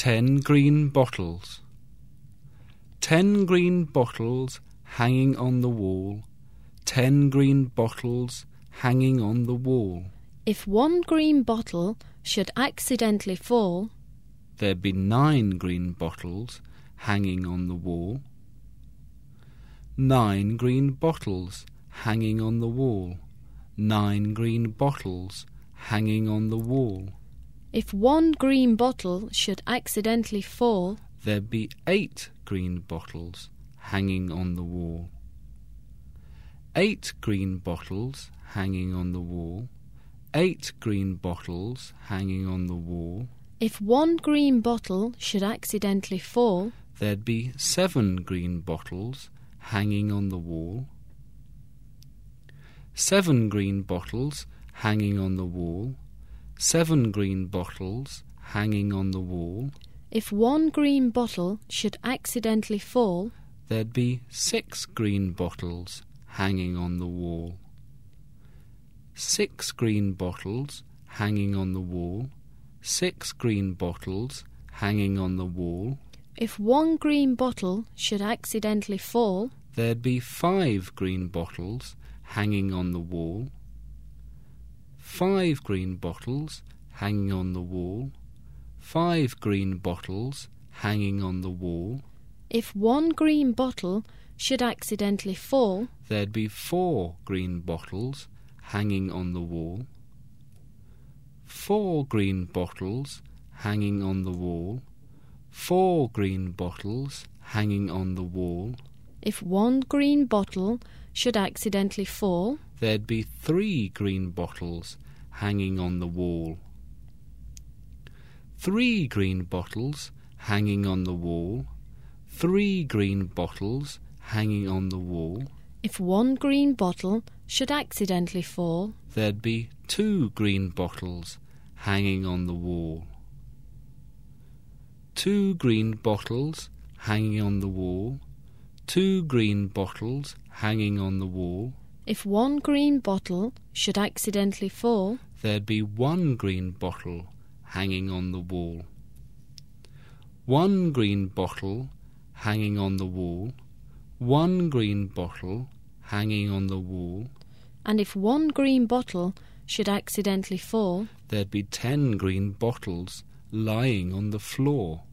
10 green bottles. 10 green bottles hanging on the wall. 10 green bottles hanging on the wall. If one green bottle should accidentally fall, there'd be 9 green bottles hanging on the wall. 9 green bottles hanging on the wall. 9 green bottles hanging on the wall. If one green bottle should accidentally fall, there'd be 8 green bottles hanging on the wall. 8 green bottles hanging on the wall. 8 green bottles hanging on the wall. If one green bottle should accidentally fall, there'd be 7 green bottles hanging on the wall. 7 green bottles hanging on the wall. 7 green bottles hanging on the wall. If one green bottle should accidentally fall, there'd be 6 green bottles hanging on the wall. 6 green bottles hanging on the wall. 6 green bottles hanging on the wall. If one green bottle should accidentally fall, there'd be 5 green bottles hanging on the wall. 5 green bottles hanging on the wall. 5 green bottles hanging on the wall. If one green bottle should accidentally fall, there'd be 4 green bottles hanging on the wall. 4 green bottles hanging on the wall. 4 green bottles hanging on the wall. If one green bottle should accidentally fall, there'd be 3 green bottles hanging on the wall. 3 green bottles hanging on the wall. 3 green bottles hanging on the wall. If one green bottle should accidentally fall, there'd be 2 green bottles hanging on the wall. 2 green bottles hanging on the wall. 2 green bottles hanging on the wall. If one green bottle should accidentally fall, there'd be 1 green bottle hanging on the wall. 1 green bottle hanging on the wall. 1 green bottle hanging on the wall. And if one green bottle should accidentally fall, there'd be 10 green bottles lying on the floor.